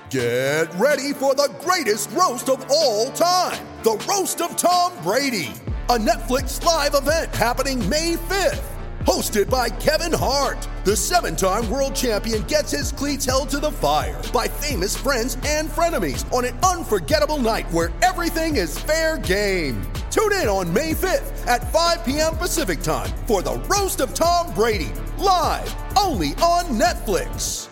Get ready for the greatest roast of all time, the Roast of Tom Brady, a Netflix live event happening May 5th. Hosted by Kevin Hart, the 7-time world champion gets his cleats held to the fire by famous friends and frenemies on an unforgettable night where everything is fair game. Tune in on May 5th at 5 p.m. Pacific time for the Roast of Tom Brady, live only on Netflix.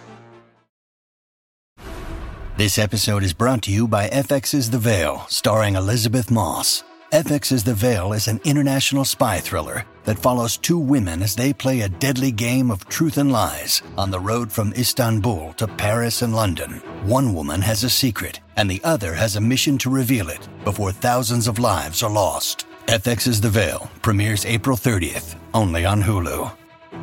This episode is brought to you by FX's The Veil, starring Elizabeth Moss. FX's The Veil is an international spy thriller that follows two women as they play a deadly game of truth and lies on the road from Istanbul to Paris and London. One woman has a secret, and the other has a mission to reveal it before thousands of lives are lost. FX's The Veil premieres April 30th, only on Hulu.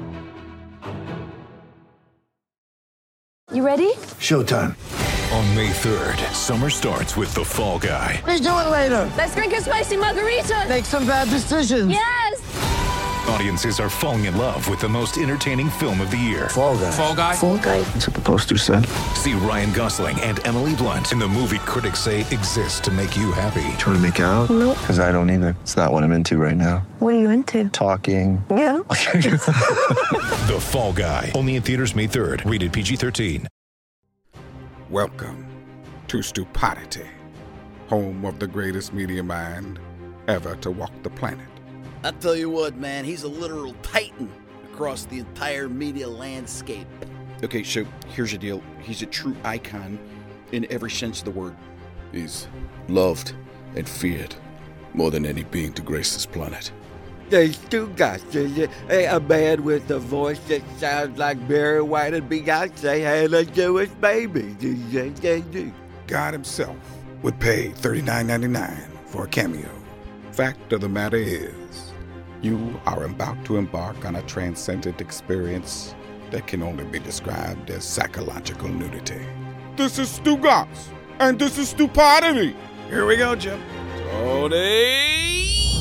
You ready? Showtime. On May 3rd, summer starts with The Fall Guy. Let's do it later. Let's drink a spicy margarita. Make some bad decisions. Yes! Audiences are falling in love with the most entertaining film of the year. Fall Guy. Fall Guy? Fall guy. That's what the poster said. See Ryan Gosling and Emily Blunt in the movie critics say exists to make you happy. Trying to make it out? Nope. Because I don't either. It's not what I'm into right now. What are you into? Talking. Yeah. The Fall Guy. Only in theaters May 3rd. Rated PG-13. Welcome to Stupidity, home of the greatest media mind ever to walk the planet. I tell you what, man, he's a literal titan across the entire media landscape. Okay, so here's the deal. He's a true icon in every sense of the word. He's loved and feared more than any being to grace this planet. There's two guys. A man with a voice that sounds like Barry White and Beyonce had a Jewish baby. God himself would pay $39.99 for a cameo. Fact of the matter is, you are about to embark on a transcendent experience that can only be described as psychological nudity. This is Stu Goss, and this is Stupidity. Here we go, Jim. Tony!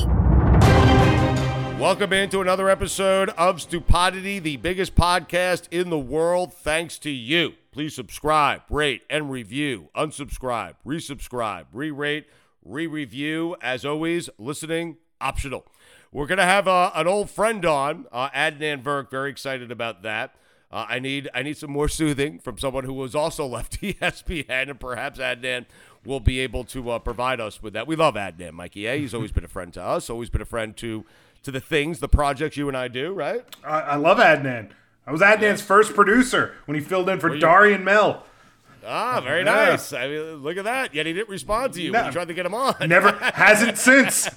Welcome into another episode of Stupidity, the biggest podcast in the world, thanks to you. Please subscribe, rate, and review. Unsubscribe, resubscribe, re-rate, re-review. As always, listening optional. We're going to have an old friend on, Adnan Virk. Very excited about that. I need some more soothing from someone who was also left ESPN, and perhaps Adnan will be able to provide us with that. We love Adnan, Mikey. He's always been a friend to us, always been a friend to the things, the projects you and I do, right? I love Adnan. I was Adnan's first producer when he filled in for Darian Mel. Ah, very nice. I mean, look at that. Yet he didn't respond to you when you tried to get him on. Never hasn't since.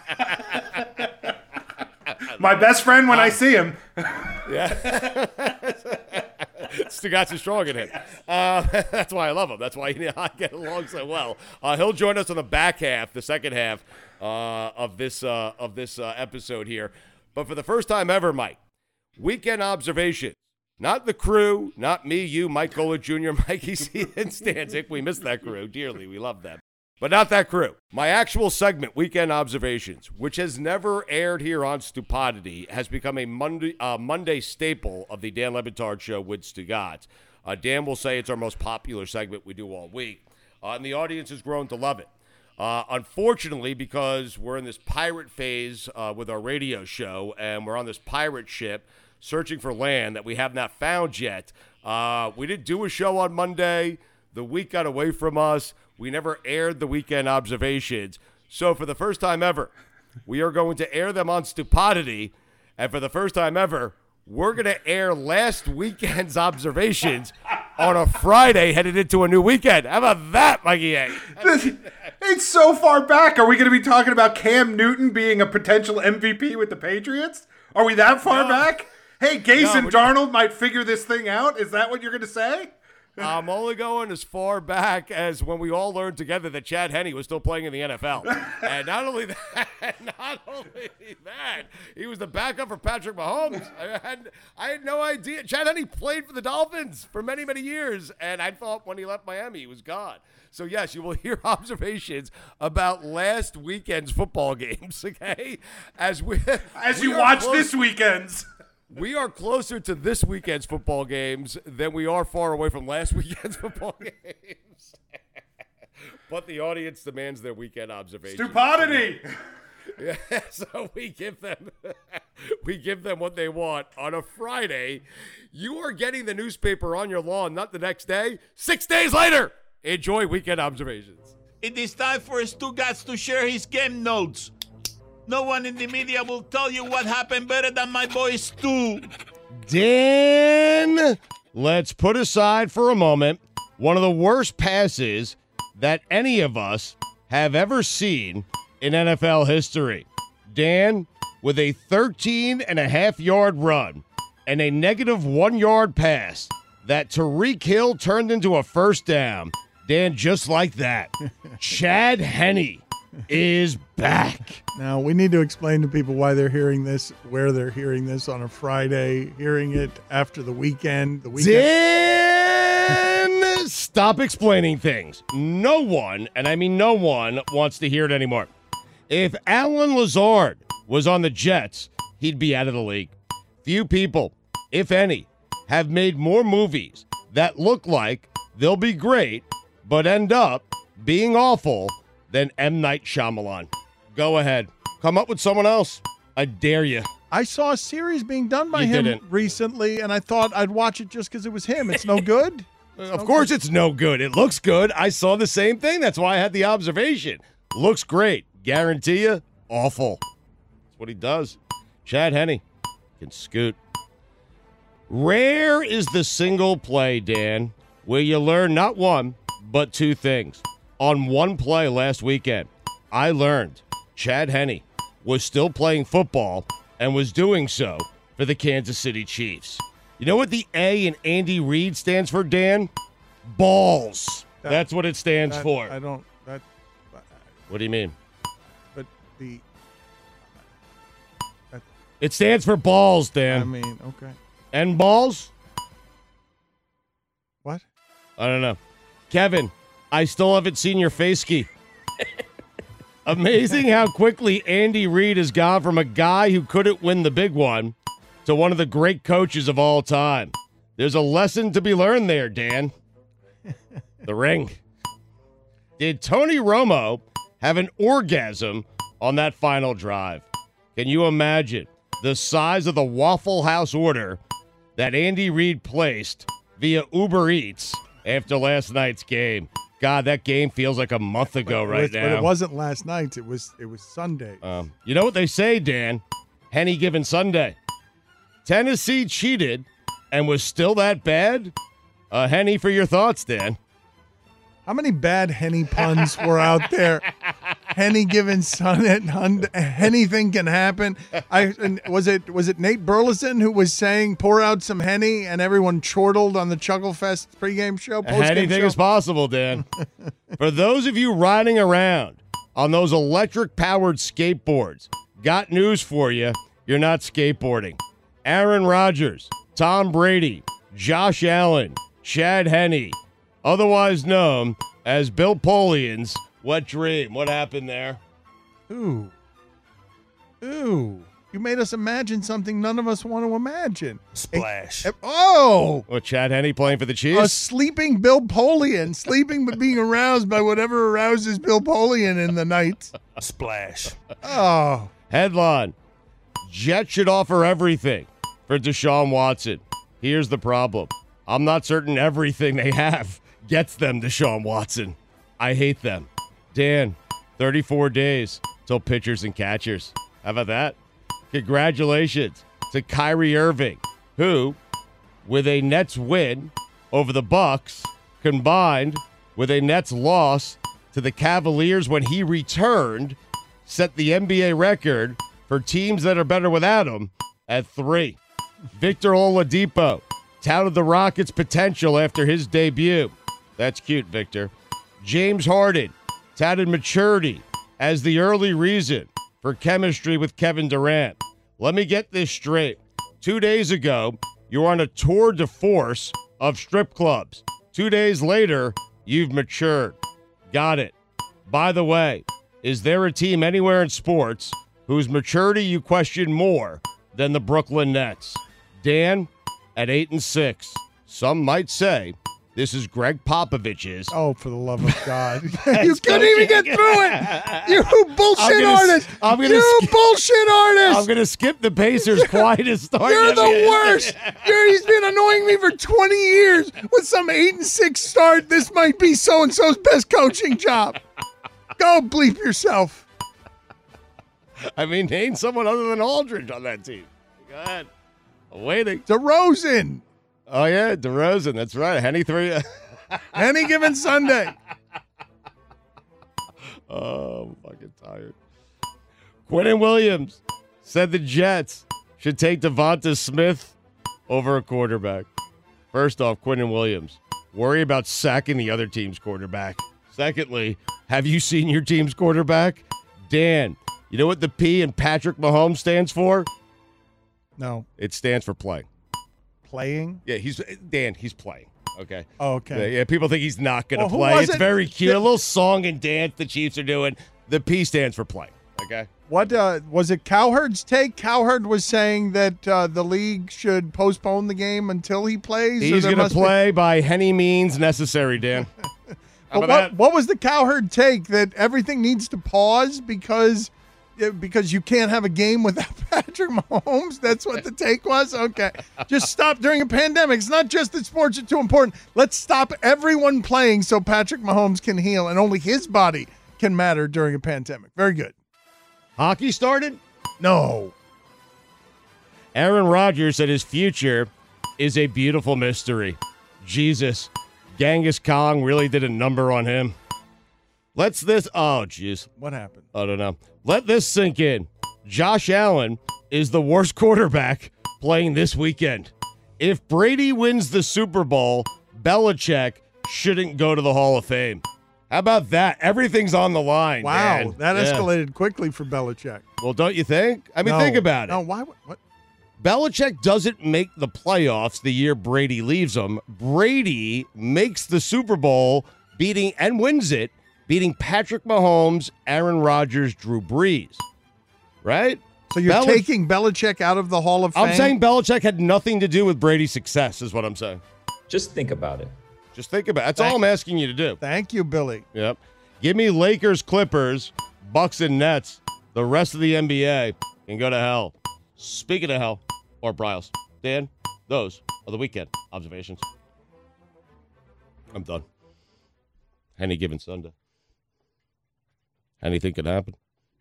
My best friend when I see him. Yeah. Stugatz is strong in him. That's why I love him. That's why I get along so well. He'll join us on the back half, the second half of this episode here. But for the first time ever, Mike, weekend observation. Not the crew, not me, you, Mike Golic Jr., Mikey C, and Stanzik. We miss that crew dearly. We love them. But not that crew. My actual segment, Weekend Observations, which has never aired here on Stupidity, has become a Monday staple of the Dan Le Batard Show with Stugatz. Dan will say it's our most popular segment we do all week, and the audience has grown to love it. Unfortunately, because we're in this pirate phase with our radio show, and we're on this pirate ship searching for land that we have not found yet, we didn't do a show on Monday. The week got away from us. We never aired the Weekend Observations. So for the first time ever, we are going to air them on Stupidity. And for the first time ever, we're going to air last weekend's observations on a Friday headed into a new weekend. How about that, Mikey A? It's so far back. Are we going to be talking about Cam Newton being a potential MVP with the Patriots? Are we that far back? Hey, Gase and Darnold might figure this thing out. Is that what you're going to say? I'm only going as far back as when we all learned together that Chad Henne was still playing in the NFL. And not only that, he was the backup for Patrick Mahomes. I had no idea. Chad Henne played for the Dolphins for many, many years, and I thought when he left Miami, he was gone. So, yes, you will hear observations about last weekend's football games, okay? As you watch this weekend's. We are closer to this weekend's football games than we are far away from last weekend's football games. But the audience demands their weekend observation. Stupidity! Yeah, so we give them what they want on a Friday. You are getting the newspaper on your lawn, not the next day. 6 days later. Enjoy weekend observations. It is time for Stugatz to share his game notes. No one in the media will tell you what happened better than my boy Stu. Dan, let's put aside for a moment one of the worst passes that any of us have ever seen in NFL history. Dan, with a 13.5-yard run and a negative 1-yard pass that Tyreek Hill turned into a first down. Dan, just like that, Chad Henne is back. Now, we need to explain to people why they're hearing this, where they're hearing this on a Friday, hearing it after the weekend. Dan, stop explaining things. No one, and I mean no one, wants to hear it anymore. If Alan Lazard was on the Jets, he'd be out of the league. Few people, if any, have made more movies that look like they'll be great, but end up being awful than M. Night Shyamalan. Go ahead. Come up with someone else. I dare you. I saw a series being done by him recently, and I thought I'd watch it just because it was him. It's no good? Of course it's no good. It looks good. I saw the same thing. That's why I had the observation. Looks great. Guarantee you, awful. That's what he does. Chad Henne can scoot. Rare is the single play, Dan, where you learn not one, but two things. On one play last weekend, I learned Chad Henne was still playing football and was doing so for the Kansas City Chiefs. You know what the A in Andy Reid stands for, Dan? Balls. That's what it stands for. I don't. What do you mean? But the. It stands for balls, Dan. I mean, okay. And balls? What? I don't know. Kevin, I still haven't seen your face ski. Amazing how quickly Andy Reid has gone from a guy who couldn't win the big one to one of the great coaches of all time. There's a lesson to be learned there, Dan. The ring. Did Tony Romo have an orgasm on that final drive? Can you imagine the size of the Waffle House order that Andy Reid placed via Uber Eats after last night's game? God, that game feels like a month ago now. But it wasn't last night. It was Sunday. You know what they say, Dan? Henny given Sunday. Tennessee cheated and was still that bad? Henny, for your thoughts, Dan. How many bad Henny puns were out there? Henny given Sunday. Anything can happen. Was it Nate Burleson who was saying pour out some Henny and everyone chortled on the Chuckle Fest pregame show? Anything is possible, Dan. For those of you riding around on those electric-powered skateboards, got news for you. You're not skateboarding. Aaron Rodgers, Tom Brady, Josh Allen, Chad Henne, otherwise known as Bill Polian's wet dream. What happened there? Ooh. You made us imagine something none of us want to imagine. Splash. What, Chad Henne playing for the Chiefs? A sleeping Bill Polian. Sleeping but being aroused by whatever arouses Bill Polian in the night. Splash. Oh. Headline. Jets should offer everything for Deshaun Watson. Here's the problem. I'm not certain everything they have gets them Deshaun Watson. I hate them. Dan, 34 days till pitchers and catchers. How about that? Congratulations to Kyrie Irving, who, with a Nets win over the Bucks, combined with a Nets loss to the Cavaliers when he returned, set the NBA record for teams that are better without him at 3. Victor Oladipo touted the Rockets' potential after his debut. That's cute, Victor. James Harden touted maturity as the early reason for chemistry with Kevin Durant. Let me get this straight. 2 days ago, you were on a tour de force of strip clubs. 2 days later, you've matured. Got it. By the way, is there a team anywhere in sports whose maturity you question more than the Brooklyn Nets? Dan, at 8-6, some might say This is Greg Popovich's. Oh, for the love of God. You couldn't even get through it. You bullshit artist. Bullshit artist. I'm going to skip the Pacers' quietest start. You're the worst. He's been annoying me for 20 years. With some 8-6 start, this might be so-and-so's best coaching job. Go bleep yourself. I mean, name someone other than Aldridge on that team. Go ahead. I'm waiting. DeRozan. Oh, yeah, DeRozan. That's right. Henny 3. Any given Sunday. Oh, I'm fucking tired. Quinnen Williams said the Jets should take Devonta Smith over a quarterback. First off, Quinnen Williams, worry about sacking the other team's quarterback. Secondly, have you seen your team's quarterback? Dan, you know what the P in Patrick Mahomes stands for? No. It stands for play. Playing? Yeah, he's playing. Okay. Oh, okay. Yeah, people think he's not going to play. It's very cute. A little song and dance the Chiefs are doing. The P stands for play. Okay. What was it Cowherd's take? Cowherd was saying that the league should postpone the game until he plays. He's going to play by any means necessary, Dan. But what was the Cowherd take, that everything needs to pause because you can't have a game without Patrick Mahomes? That's what the take was? Okay. Just stop during a pandemic. It's not just that sports are too important. Let's stop everyone playing so Patrick Mahomes can heal and only his body can matter during a pandemic. Very good. Hockey started? No. Aaron Rodgers said his future is a beautiful mystery. Jesus. Genghis Khan really did a number on him. Oh, jeez. What happened? I don't know. Let this sink in. Josh Allen is the worst quarterback playing this weekend. If Brady wins the Super Bowl, Belichick shouldn't go to the Hall of Fame. How about that? Everything's on the line. Wow, man. That escalated quickly for Belichick. Well, don't you think? I mean, think about it. No, why? What? Belichick doesn't make the playoffs the year Brady leaves them. Brady makes the Super Bowl, wins it, beating Patrick Mahomes, Aaron Rodgers, Drew Brees. Right? So you're taking Belichick out of the Hall of Fame? I'm saying Belichick had nothing to do with Brady's success, is what I'm saying. Just think about it. Just think about it. That's all I'm asking you to do. Thank you, Billy. Yep. Give me Lakers, Clippers, Bucks, and Nets. The rest of the NBA can go to hell. Speaking of hell, or Bryles. Dan, those are the weekend observations. I'm done. Any given Sunday. Anything can happen.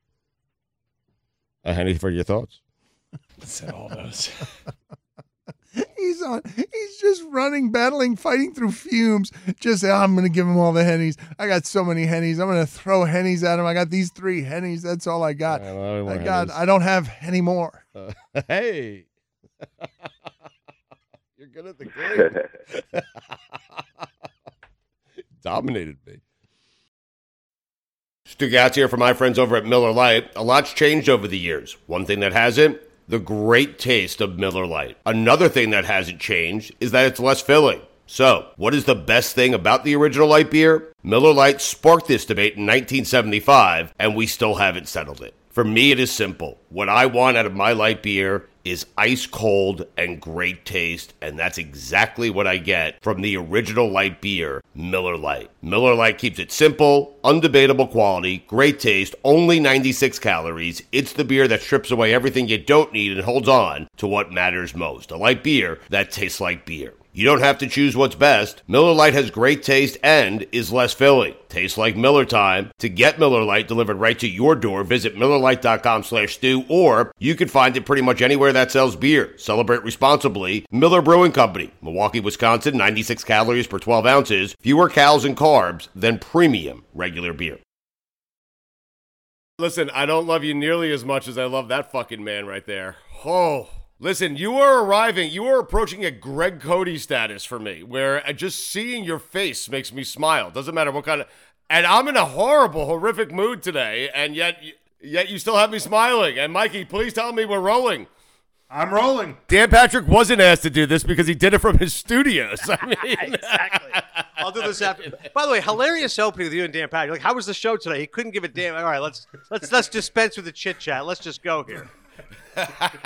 Henny, for your thoughts? Said all those. He's just running, battling, fighting through fumes. I'm going to give him all the Hennies. I got so many Hennies. I'm going to throw Hennies at him. I got these 3 Hennies. That's all I got. I don't have any more. Hey. You're good at the game. Dominated me. Stu Gatz here for my friends over at Miller Lite. A lot's changed over the years. One thing that hasn't, the great taste of Miller Lite. Another thing that hasn't changed is that it's less filling. So, what is the best thing about the original light beer? Miller Lite sparked this debate in 1975, and we still haven't settled it. For me, it is simple. What I want out of my light beer is ice cold and great taste, and that's exactly what I get from the original light beer, Miller Lite. Miller Lite keeps it simple, undebatable quality, great taste, only 96 calories. It's the beer that strips away everything you don't need and holds on to what matters most. A light beer that tastes like beer. You don't have to choose what's best. Miller Lite has great taste and is less filling. Tastes like Miller time. To get Miller Lite delivered right to your door, visit MillerLite.com/Stu, or you can find it pretty much anywhere that sells beer. Celebrate responsibly. Miller Brewing Company, Milwaukee, Wisconsin, 96 calories per 12 ounces, fewer calories and carbs than premium regular beer. Listen, I don't love you nearly as much as I love that fucking man right there. Oh. Listen, you are approaching a Greg Cody status for me, where just seeing your face makes me smile. Doesn't matter what kind of, and I'm in a horrific mood today, and yet you still have me smiling. And Mikey, please tell me we're rolling. I'm rolling. Dan Patrick wasn't asked to do this because he did it from his studios. I mean, exactly. I'll do this after. By the way, hilarious opening with you and Dan Patrick. Like, how was the show today? He couldn't give a damn. All right, let's dispense with the chit chat. Let's just go here.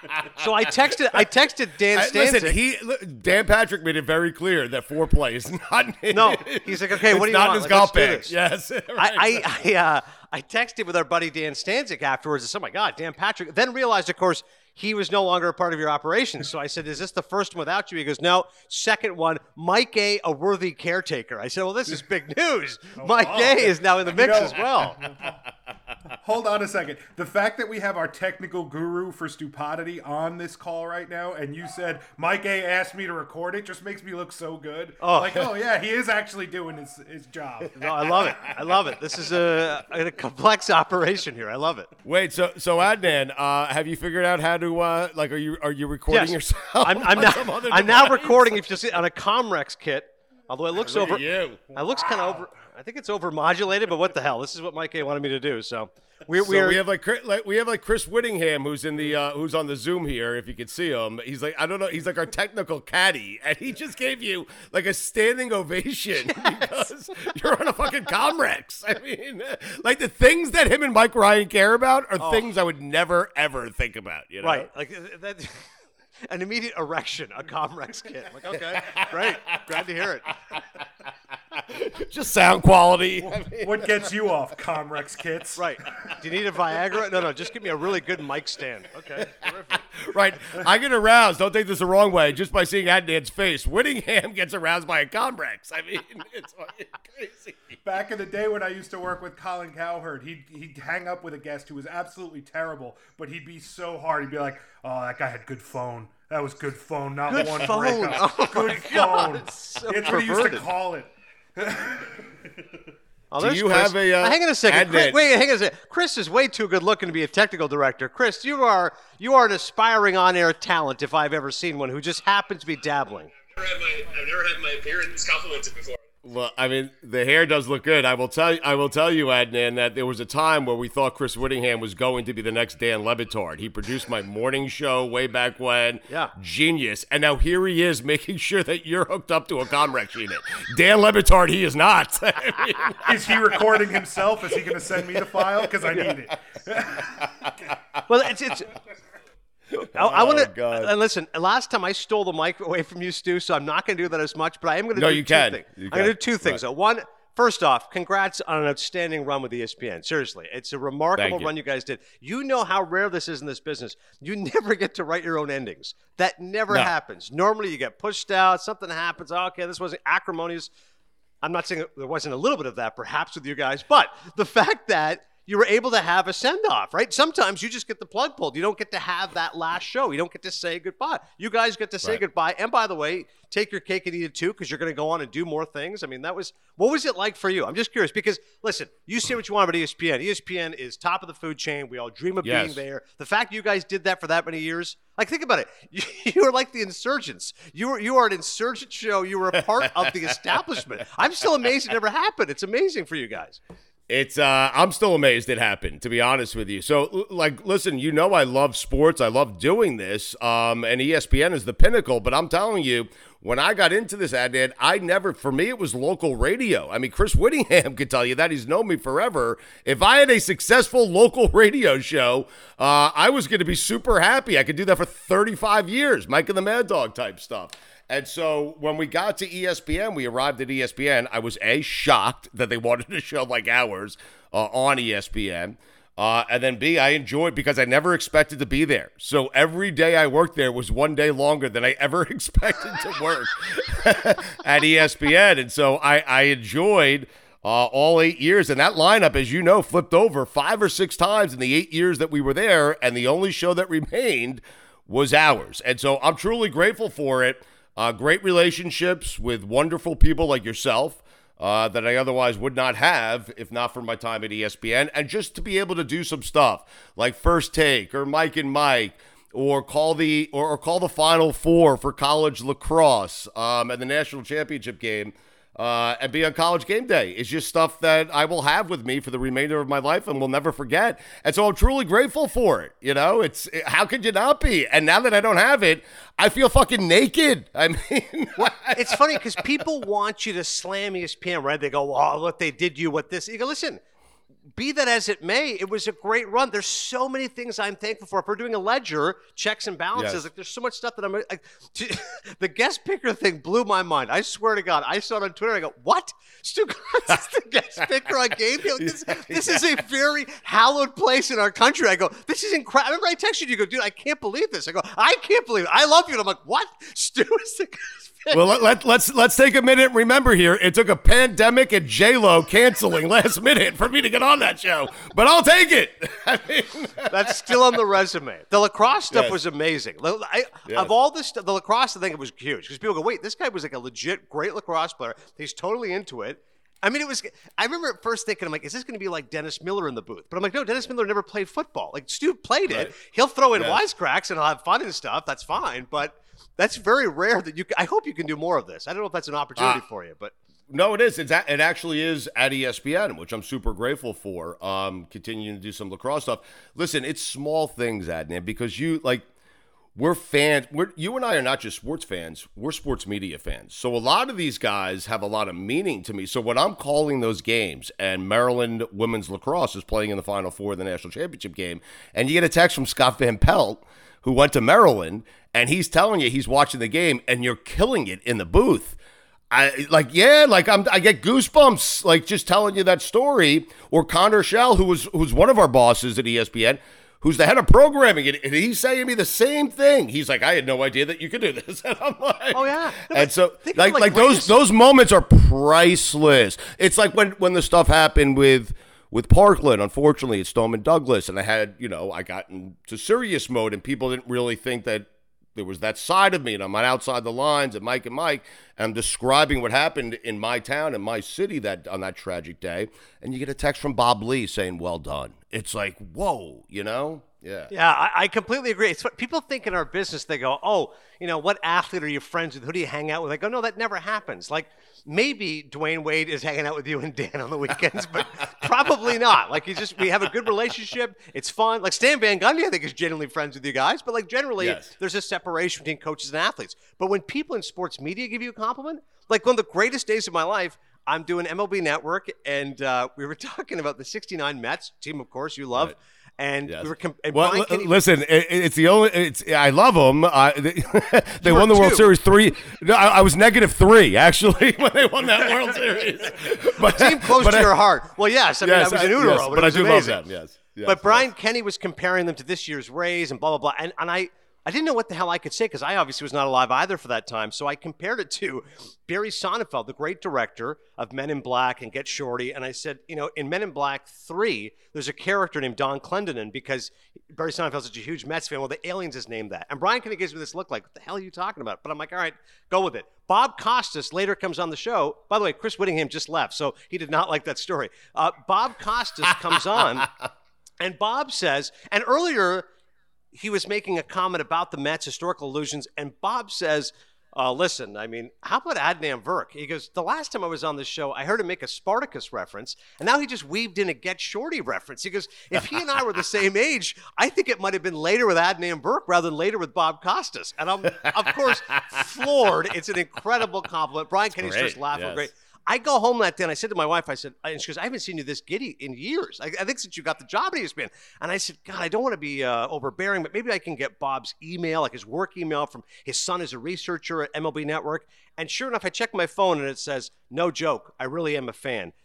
So I texted Dan Stanzik. Listen, Dan Patrick made it very clear that foreplay is not. No, he's like, okay, what do you want? Not in his Like, golf let's do bag. this. Yes. I texted with our buddy Dan Stanzik afterwards. I said, oh my God, Dan Patrick. Then realized, of course, he was no longer a part of your operations. So I said, is this the first one without you? He goes, no. Second one, Mike A, a worthy caretaker. I said, well, this is big news. Mike A is now in the mix as well. Hold on a second. The fact that we have our technical guru for stupidity on this call right now, and you said Mike A asked me to record it, just makes me look so good. Oh yeah, he is actually doing his job. No, I love it. I love it. This is a complex operation here. I love it. Wait, so Adnan, have you figured out how to are you recording yourself? I'm now recording. If you see on a Comrex kit, although it looks over. You. It looks kind of over. I think it's over modulated, but what the hell? This is what Mike A wanted me to do. So we have Chris Whittingham, who's in the who's on the Zoom here. If you can see him, he's like, I don't know, he's like our technical caddy, and he just gave you like a standing ovation because you're on a fucking Comrex. I mean, like the things that him and Mike Ryan care about are things I would never ever think about. You know, right? Like that. An immediate erection, a Comrex kit. Like, okay, great, glad to hear it. Just sound quality. What gets you off Comrex kits? Right. Do you need a Viagra? No, just give me a really good mic stand. Okay, terrific. Right. I get aroused. Don't take this the wrong way. Just by seeing Adnan's face, Whittingham gets aroused by a Comrex. I mean, it's fucking crazy. Back in the day when I used to work with Colin Cowherd, he'd hang up with a guest who was absolutely terrible, but he'd be so hard. He'd be like, "Oh, that guy had good phone. That was good phone, not good one phone. breakup. Oh good phone." So That's what he used to call it. Do you have a hang on a second. Adnan. Wait, hang on a second. Chris is way too good looking to be a technical director. Chris, you are an aspiring on-air talent, if I've ever seen one, who just happens to be dabbling. I've never had my appearance complimented before. Well, I mean, the hair does look good. I will tell you, Adnan, that there was a time where we thought Chris Whittingham was going to be the next Dan Le Batard. He produced my morning show way back when. Yeah. Genius. And now here he is making sure that you're hooked up to a Comrex unit. Dan Le Batard, he is not. I mean, is he recording himself? Is he going to send me the file? Because I need it. Well, it's I want to and listen. Last time I stole the mic away from you, Stu, so I'm not going to do that as much. But I am going to do two things. I'm going to do two things. Right. One, first off, congrats on an outstanding run with ESPN. Seriously, it's a remarkable run you guys did. You know how rare this is in this business. You never get to write your own endings. That never happens. Normally, you get pushed out. Something happens. Oh, okay, this wasn't acrimonious. I'm not saying there wasn't a little bit of that, perhaps, with you guys, but the fact that you were able to have a send-off, right? Sometimes you just get the plug pulled. You don't get to have that last show. You don't get to say goodbye. You guys get to say goodbye. And by the way, take your cake and eat it too, because you're going to go on and do more things. I mean, what was it like for you? I'm just curious because, listen, you say what you want about ESPN. ESPN is top of the food chain. We all dream of being there. The fact you guys did that for that many years, like, think about it. You were like the insurgents. You are an insurgent show. You were a part of the establishment. I'm still amazed it never happened. It's amazing for you guys. It's I'm still amazed it happened, to be honest with you. So, like, listen, you know I love sports. I love doing this, and ESPN is the pinnacle. But I'm telling you, when I got into this, Adnan, for me, it was local radio. I mean, Chris Whittingham could tell you that. He's known me forever. If I had a successful local radio show, I was going to be super happy. I could do that for 35 years, Mike and the Mad Dog type stuff. And so when we got to ESPN, we arrived at ESPN. I was shocked that they wanted a show like ours on ESPN. And then B, I enjoyed because I never expected to be there. So every day I worked there was one day longer than I ever expected to work at ESPN. And so I enjoyed all 8 years. And that lineup, as you know, flipped over 5 or 6 times in the 8 years that we were there. And the only show that remained was ours. And so I'm truly grateful for it. Great relationships with wonderful people like yourself that I otherwise would not have if not for my time at ESPN. And just to be able to do some stuff like First Take or Mike and Mike or call the Final Four for college lacrosse and the national championship game and be on College Game Day is just stuff that I will have with me for the remainder of my life and will never forget. And so I'm truly grateful for it. You know, how could you not be? And now that I don't have it, I feel fucking naked. I mean, it's funny because people want you to slam ESPN, right? They go, "Oh, what they did you, what this." You go, listen. be that as it may, it was a great run. There's so many things I'm thankful for. If we're doing a ledger, checks and balances, like there's so much stuff that I'm like, the guest picker thing blew my mind. I swear to God, I saw it on Twitter. I go, what? Stu Gotz is the guest picker on Game Day? This is a very hallowed place in our country. I go, this is incredible. I remember I texted you, go, dude, I can't believe this. I go, I can't believe it. I love you. And I'm like, what? Stu is the guest picker. Well, let's take a minute and remember here, it took a pandemic and J-Lo canceling last minute for me to get on that show, but I'll take it. I mean, that's still on the resume. The lacrosse stuff was amazing. Of all this stuff, the lacrosse, I think it was huge because people go, wait, this guy was like a legit great lacrosse player. He's totally into it. I mean, I remember at first thinking, I'm like, is this going to be like Dennis Miller in the booth? But I'm like, no, Dennis Miller never played football. Like, Stu played it. He'll throw in wisecracks and he'll have fun and stuff. That's fine. But that's very rare that I hope you can do more of this. I don't know if that's an opportunity for you, but. No, it is. It actually is at ESPN, which I'm super grateful for. Continuing to do some lacrosse stuff. Listen, it's small things, Adnan, because we're fans. You and I are not just sports fans. We're sports media fans. So a lot of these guys have a lot of meaning to me. So when I'm calling those games and Maryland women's lacrosse is playing in the Final Four of the national championship game, and you get a text from Scott Van Pelt, who went to Maryland, and he's telling you he's watching the game, and you're killing it in the booth. I get goosebumps, like just telling you that story. Or Connor Shell, who's one of our bosses at ESPN, who's the head of programming, and he's saying to me the same thing. He's like, I had no idea that you could do this. And I'm like, oh yeah. No, and so those moments are priceless. It's like when the stuff happened with Parkland, unfortunately, it's Stoneman Douglas, and I got into serious mode, and people didn't really think that there was that side of me, and I'm on Outside the Lines and Mike, and I'm describing what happened in my town and my city on that tragic day, and you get a text from Bob Lee saying, well done. It's like, whoa, Yeah. Yeah, I completely agree. It's what people think in our business. They go, oh, what athlete are you friends with? Who do you hang out with? I go, no, that never happens. Like, maybe Dwayne Wade is hanging out with you and Dan on the weekends, but probably not. Like, we have a good relationship. It's fun. Like, Stan Van Gundy, I think, is genuinely friends with you guys. But, like, generally, there's a separation between coaches and athletes. But when people in sports media give you a compliment, like one of the greatest days of my life, I'm doing MLB Network, and we were talking about the 69 Mets, team, of course, you love. Right. And we were listen, it's the only. I love them. They won the World Series 3. No, I was -3 actually when they won that World Series. But team close to your heart. Well, yes. I mean, I was in utero, but I do love them. Yes. But Brian Kenny was comparing them to this year's Rays and blah blah blah, and I didn't know what the hell I could say because I obviously was not alive either for that time. So I compared it to Barry Sonnenfeld, the great director of Men in Black and Get Shorty. And I said, in Men in Black 3, there's a character named Don Clendenin because Barry Sonnenfeld's such a huge Mets fan. Well, the Aliens is named that. And Brian kind of gives me this look like, what the hell are you talking about? But I'm like, all right, go with it. Bob Costas later comes on the show. By the way, Chris Whittingham just left, so he did not like that story. Bob Costas comes on, and Bob says, and earlier, he was making a comment about the Mets, historical allusions, and Bob says, listen, I mean, how about Adnan Virk? He goes, the last time I was on this show, I heard him make a Spartacus reference, and now he just weaved in a Get Shorty reference. He goes, if he and I were the same age, I think it might have been later with Adnan Virk rather than later with Bob Costas. And I'm, of course, floored. It's an incredible compliment. Brian Kenny starts laughing. Great. I go home that day, and I said to my wife, and she goes, I haven't seen you this giddy in years. I think since you got the job at ESPN. And I said, God, I don't want to be overbearing, but maybe I can get Bob's email, like his work email from his son is a researcher at MLB Network. And sure enough, I check my phone, and it says, no joke, I really am a fan,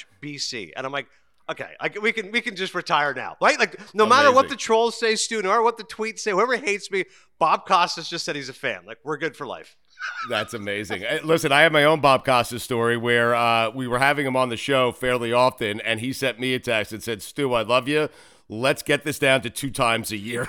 -BC. And I'm like, okay, we can just retire now, right? Like, no matter what the trolls say, Stu, no matter what the tweets say, whoever hates me, Bob Costas just said he's a fan. Like, we're good for life. That's amazing. Listen, I have my own Bob Costas story where we were having him on the show fairly often, and he sent me a text and said, Stu, I love you. Let's get this down to 2 times a year.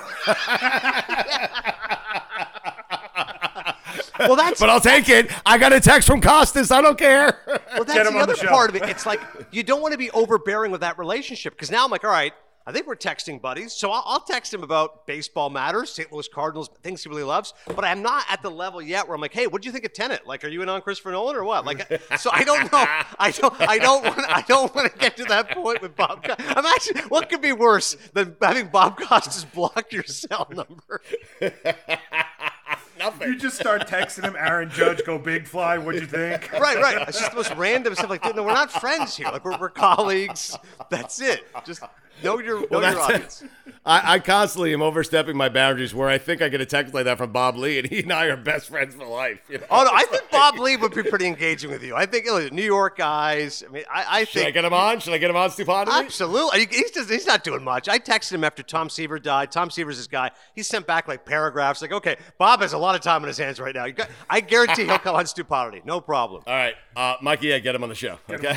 Well, but I'll take it. I got a text from Costas. I don't care. Well, that's the other part of it. It's like you don't want to be overbearing with that relationship because now I'm like, all right, I think we're texting buddies. So I'll text him about baseball matters, St. Louis Cardinals, things he really loves. But I'm not at the level yet where I'm like, hey, what do you think of Tenet? Like, are you in on Christopher Nolan or what? Like, so I don't know. I don't want to get to that point with Bob. I'm actually, what could be worse than having Bob Costas block your cell number? nothing. You just start texting him, Aaron Judge, go big fly. What'd you think? Right. It's just the most random stuff. Like, no, we're not friends here. Like, we're colleagues. That's it. Just know your audience. I constantly am overstepping my boundaries where I think I get a text like that from Bob Lee, and he and I are best friends for life. You know? Oh, no, I think Bob Lee would be pretty engaging with you. I think New York guys. I mean, I think. Should I get him on? Should I get him on, Stu Pottery? Absolutely. He's not doing much. I texted him after Tom Seaver died. Tom Seaver's this guy. He sent back like paragraphs. Like, okay, Bob has a lot of time on his hands right now. I guarantee he'll come on Stu Pottery. No problem. All right. Mikey, get him on the show. Okay?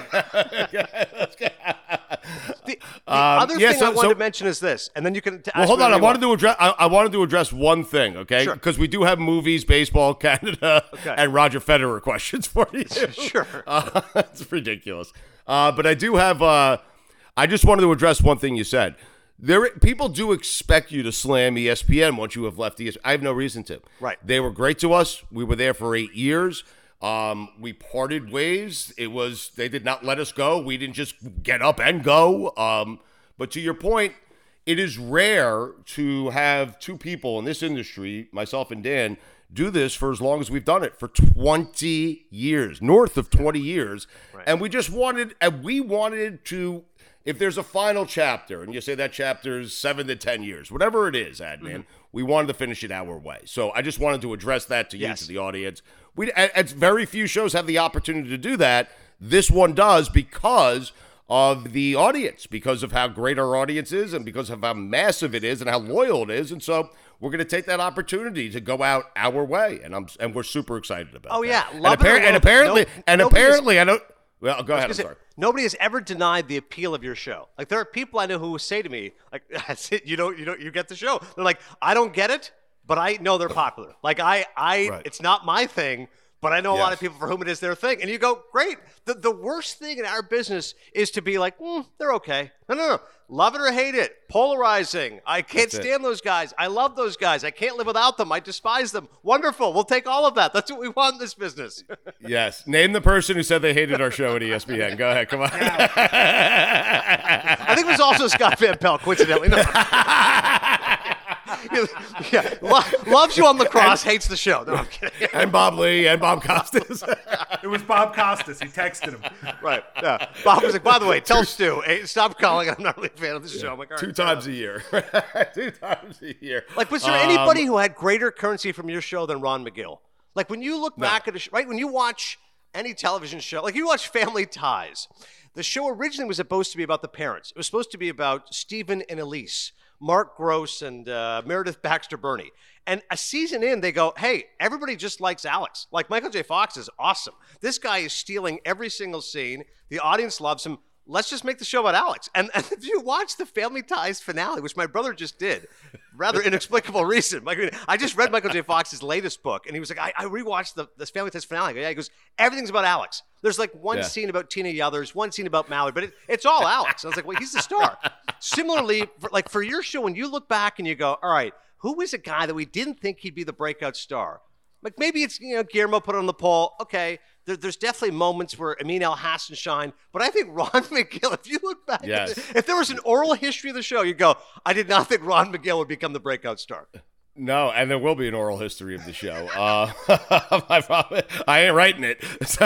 The other thing I wanted to mention is this, and then you can. Well, hold on. I wanted to address one thing, okay? Sure. Because we do have movies, baseball, Canada, and Roger Federer questions for you. Sure. It's ridiculous. But I do have. I just wanted to address one thing you said. People do expect you to slam ESPN once you have left ESPN. I have no reason to. Right. They were great to us. We were there for 8 years. We parted ways. They did not let us go. We didn't just get up and go. But to your point, it is rare to have two people in this industry, myself and Dan, do this for as long as we've done it, for 20 years, north of 20 years. Right. And we wanted to, if there's a final chapter, and you say that chapter is 7 to 10 years, whatever it is, Adnan, we wanted to finish it our way. So I just wanted to address that to you, to the audience. Very few shows have the opportunity to do that. This one does because of the audience, because of how great our audience is and because of how massive it is and how loyal it is. And so we're going to take that opportunity to go out our way. And we're super excited about that. Oh, yeah. Apparently, I don't. Well, go ahead. I'm sorry. Nobody has ever denied the appeal of your show. Like, there are people I know who say to me, like, that's it, you get the show. They're like, I don't get it, but I know they're popular. Like, it's not my thing, but I know a lot of people for whom it is their thing. And you go, great. The worst thing in our business is to be like, they're okay. No. Love it or hate it. Polarizing. I can't stand those guys. I love those guys. I can't live without them. I despise them. Wonderful. We'll take all of that. That's what we want in this business. Yes. Name the person who said they hated our show at ESPN. Go ahead. Come on. I think it was also Scott Van Pelt, coincidentally. No. Loves you on lacrosse, hates the show. No, I'm kidding. And Bob Lee and Bob Costas. It was Bob Costas. He texted him. Right. Yeah. Bob was like, by the way, tell Stu, stop calling. I'm not really a fan of the show. I'm like, all right, 2 times a year. 2 times a year. Like, was there anybody who had greater currency from your show than Ron McGill? Like, when you look back at right, when you watch any television show, like you watch Family Ties, the show originally was supposed to be about the parents. It was supposed to be about Stephen and Elise, Mark Gross and Meredith Baxter Birney. And a season in, they go, hey, everybody just likes Alex. Like, Michael J. Fox is awesome. This guy is stealing every single scene. The audience loves him. Let's just make the show about Alex. And if you watch the Family Ties finale, which my brother just did, rather inexplicable reason. I just read Michael J. Fox's latest book, and he was like, I rewatched the Family Ties finale. He goes, everything's about Alex. There's like one scene about Tina Yothers, one scene about Mallard, but it's all Alex. I was like, well, he's the star. Similarly, for your show, when you look back and you go, all right, who is a guy that we didn't think he'd be the breakout star? Like, maybe it's, Guillermo put it on the poll. Okay, there's definitely moments where Amin Al-Hassan shined, but I think Ron McGill, if you look back, if there was an oral history of the show, you go, I did not think Ron McGill would become the breakout star. No, and there will be an oral history of the show. I ain't writing it. So,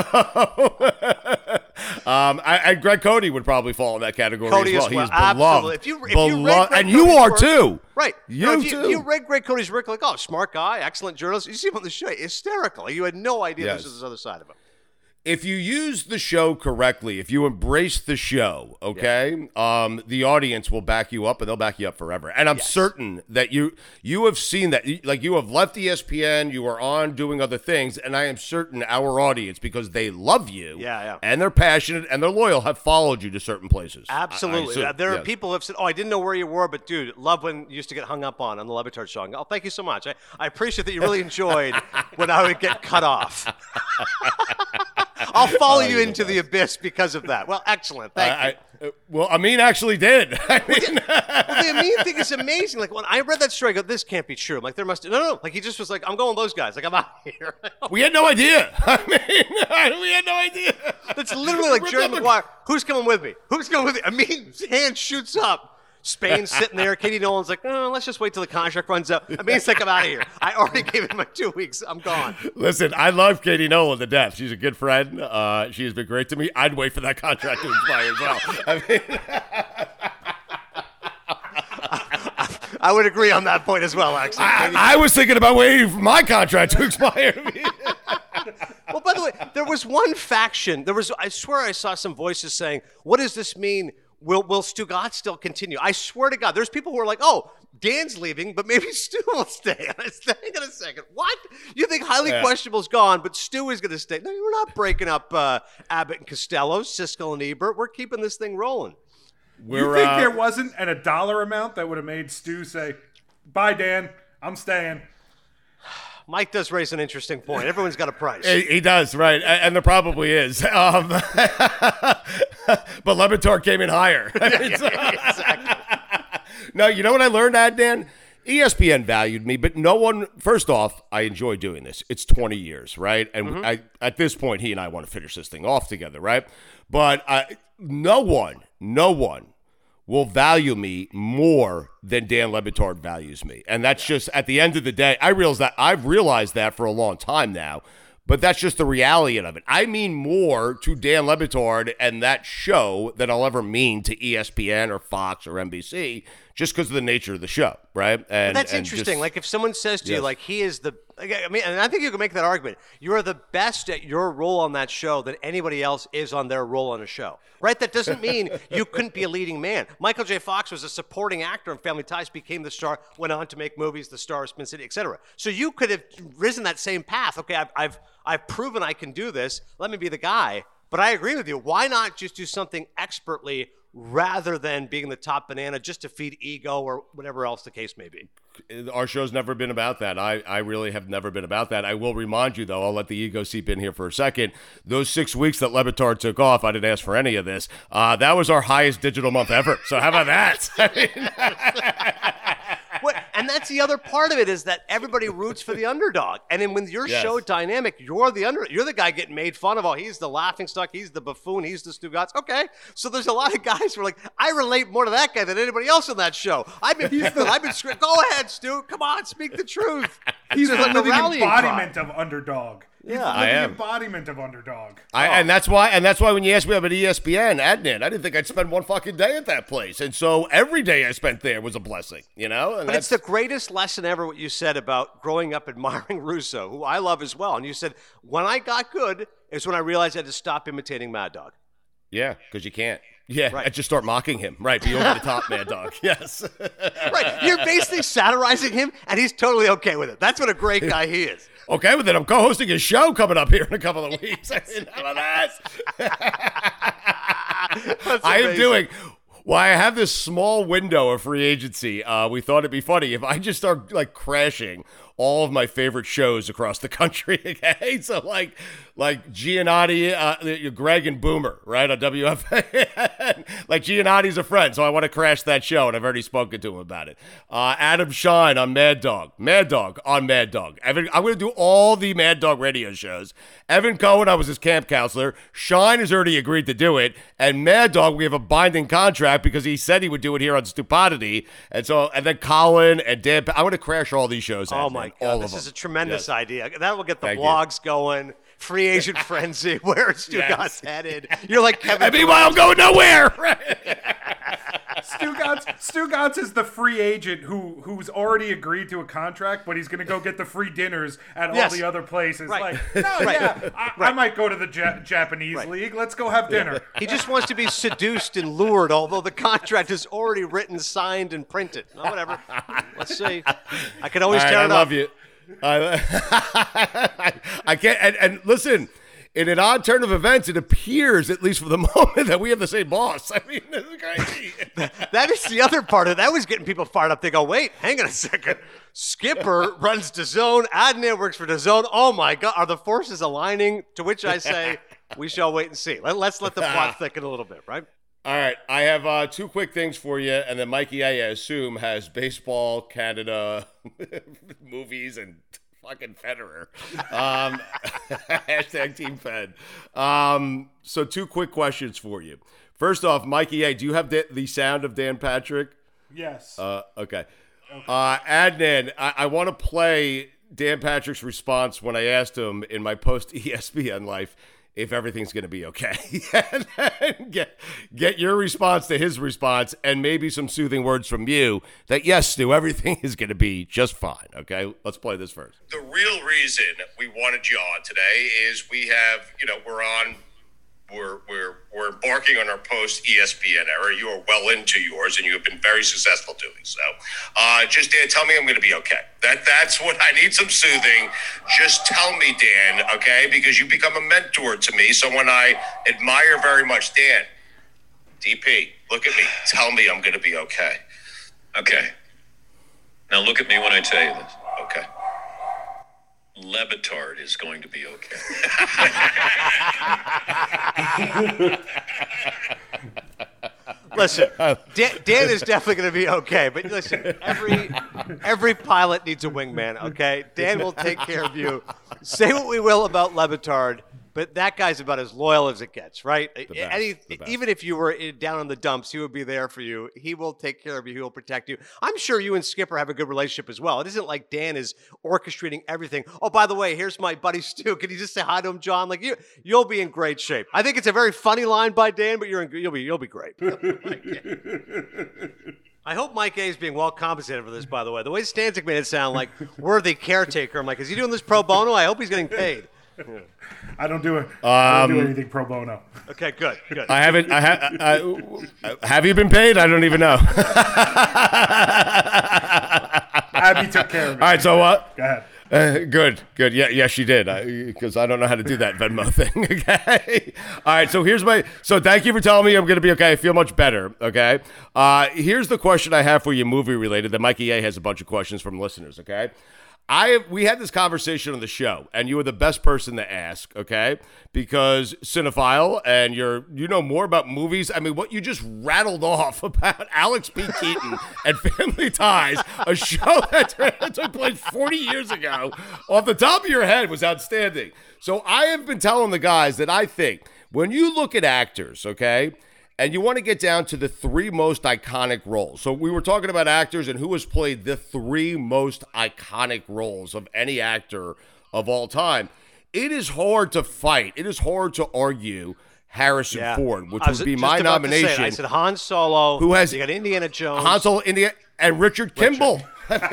Greg Cody would probably fall in that category Cody as well. He is beloved. If you read and you are too. Right. You too. If you read Greg Cody's work, like, oh, smart guy, excellent journalist. You see him on the show, hysterical. You had no idea this was this other side of him. If you use the show correctly, if you embrace the show, okay, the audience will back you up, and they'll back you up forever. And I'm certain that you have seen that. Like, you have left ESPN, you are on doing other things, and I am certain our audience, because they love you, and they're passionate and they're loyal, have followed you to certain places. Absolutely. There are people who have said, oh, I didn't know where you were, but dude, love when you used to get hung up on the Le Batard show. Oh, thank you so much. I appreciate that you really enjoyed when I would get cut off. I'll follow you into the abyss because of that. Well, excellent. Thank you. Well, Amin actually did. The Amin thing is amazing. Like, when I read that story, I go, this can't be true. I'm like, there must... No. Like, he just was like, I'm going with those guys. Like, I'm out of here. We had no idea. We had no idea. That's literally like Jerry Maguire. Who's coming with me? Who's coming with me? Amin's hand shoots up. Spain's sitting there. Katie Nolan's like, oh, let's just wait till the contract runs out. I mean, it's like, I'm out of here. I already gave it my 2 weeks. I'm gone. Listen, I love Katie Nolan to death. She's a good friend. She has been great to me. I'd wait for that contract to expire as well. I mean, I would agree on that point as well, actually. I was thinking about waiting for my contract to expire. Well, by the way, there was one faction. I swear I saw some voices saying, what does this mean? Will Stugatz still continue? I swear to God, there's people who are like, oh, Dan's leaving, but maybe Stu will stay. And I said, hang on a second. What? You think highly questionable's gone, but Stu is going to stay? No, we're not breaking up Abbott and Costello, Siskel and Ebert. We're keeping this thing rolling. You think there wasn't a dollar amount that would have made Stu say, bye, Dan, I'm staying? Mike does raise an interesting point. Everyone's got a price. He does, right. And there probably is. But Le Batard came in higher. Exactly. No, you know what I learned, Dan? ESPN valued me, but no one, first off, I enjoy doing this. It's 20 years, right? And at this point, he and I want to finish this thing off together, right? But no one will value me more than Dan Le Batard values me. And that's just, at the end of the day, I've realized that for a long time now, but that's just the reality of it. I mean more to Dan Le Batard and that show than I'll ever mean to ESPN or Fox or NBC, just because of the nature of the show, right? And that's interesting. Like if someone says to you, like, he is the, I mean, and I think you can make that argument. You are the best at your role on that show than anybody else is on their role on a show, right? That doesn't mean you couldn't be a leading man. Michael J. Fox was a supporting actor in Family Ties, became the star, went on to make movies, The Star of Spin City, etc. So you could have risen that same path. Okay, I've proven I can do this. Let me be the guy. But I agree with you. Why not just do something expertly rather than being the top banana just to feed ego or whatever else the case may be? Our show's never been about that. I really have never been about that. I will remind you, though, I'll let the ego seep in here for a second. Those 6 weeks that Le Batard took off, I didn't ask for any of this. That was our highest digital month ever. So how about that? And that's the other part of it, is that everybody roots for the underdog. And then when your show dynamic, you're the guy getting made fun of. Oh, he's the laughingstock, he's the buffoon, he's the Stugatz. Okay, so there's a lot of guys who are like, I relate more to that guy than anybody else on that show. I've been screwed. Go ahead, Stu. Come on, speak the truth. He's the like living embodiment of underdog. Yeah, I am. Embodiment of underdog. And that's why when you asked me about ESPN, Adnan, I didn't think I'd spend one fucking day at that place. And so every day I spent there was a blessing, you know? And but it's the greatest lesson ever, what you said about growing up admiring Russo, who I love as well. And you said, when I got good is when I realized I had to stop imitating Mad Dog. Yeah, because you can't. Yeah, right. And just start mocking him. Right, be over the top, Mad Dog. Yes. Right, you're basically satirizing him, and he's totally okay with it. That's what a great guy he is. Okay with it. I'm co-hosting a show coming up here in a couple of weeks. I mean, how about that? I am doing... Well, I have this small window of free agency. We thought it'd be funny if I just start, like, crashing all of my favorite shows across the country, okay? So, like Giannotti, Greg and Boomer, right, on WFAN. Like, Giannotti's a friend, so I want to crash that show, and I've already spoken to him about it. Adam Shine on Mad Dog on Mad Dog. I'm going to do all the Mad Dog radio shows. Evan Cohen, I was his camp counselor. Shine has already agreed to do it. And Mad Dog, we have a binding contract because he said he would do it here on Stupidity. And then Colin and Dan, I want to crash all these shows. Oh, my God, this is a tremendous idea. That will get the blogs going. Free agent frenzy, where Stugatz headed. You're like Kevin. And meanwhile, I'm going nowhere. Stugatz is the free agent who's already agreed to a contract, but he's going to go get the free dinners at all the other places. Right. Like, I might go to the Japanese league. Let's go have dinner. He just wants to be seduced and lured, although the contract is already written, signed, and printed. No, whatever. Let's see. I can always tear it up. I love you. I can't. And listen, in an odd turn of events, it appears, at least for the moment, that we have the same boss. I mean, this is crazy. That is the other part of it. That was getting people fired up. They go, wait, hang on a second. Skipper runs DAZN. Adnan works for DAZN. Oh, my God. Are the forces aligning? To which I say, we shall wait and see. Let's let the plot thicken a little bit, right? All right. I have two quick things for you. And then Mikey, I assume, has baseball, Canada, movies, and fucking Federer. Hashtag Team Fed. So two quick questions for you. First off, Mikey A, do you have the sound of Dan Patrick? Yes. Okay. Adnan, I want to play Dan Patrick's response when I asked him in my post-ESPN life if everything's going to be okay. And then get your response to his response and maybe some soothing words from you that, yes, Stu, everything is going to be just fine. Okay? Let's play this first. The real reason we wanted you on today is we have, we're embarking on our post ESPN era. You are well into yours, and you have been very successful doing so. Just Dan, tell me I'm going to be okay. That's what I need. Some soothing. Just tell me, Dan, okay? Because you become a mentor to me, someone I admire very much. Dan, DP, look at me. Tell me I'm going to be okay. Okay. Now look at me when I tell you this. Okay. Le Batard is going to be okay. Listen, Dan is definitely going to be okay. But listen, every pilot needs a wingman, okay? Dan will take care of you. Say what we will about Le Batard, but that guy's about as loyal as it gets, right? The best. Even if you were down in the dumps, he would be there for you. He will take care of you. He will protect you. I'm sure you and Skipper have a good relationship as well. It isn't like Dan is orchestrating everything. Oh, by the way, here's my buddy Stu. Can you just say hi to him, John? Like you'll be in great shape. I think it's a very funny line by Dan, but you'll be great. I hope Mike A is being well compensated for this, by the way. The way Stanzik made it sound like worthy caretaker. I'm like, is he doing this pro bono? I hope he's getting paid. I don't do it. I don't do anything pro bono. Okay, good. I haven't. Have you been paid? I don't even know. Abby took care of it. All right, so what? Go ahead. Good. Yeah, yes, she did. Because I don't know how to do that Venmo thing. Okay. All right. So thank you for telling me I'm going to be okay. I feel much better. Okay. Here's the question I have for you, movie related. That Mikey A has a bunch of questions from listeners. Okay. We had this conversation on the show, and you were the best person to ask, okay? Because cinephile, and you know more about movies. I mean, what you just rattled off about Alex P. Keaton and Family Ties, a show that took place 40 years ago, off the top of your head was outstanding. So I have been telling the guys that I think when you look at actors, okay, and you want to get down to the three most iconic roles. So we were talking about actors and who has played the three most iconic roles of any actor of all time. It is hard to fight. It is hard to argue Harrison Ford, which would be my nomination. I said Han Solo. Who has you got Indiana Jones. Han Solo, and Richard Kimball. That's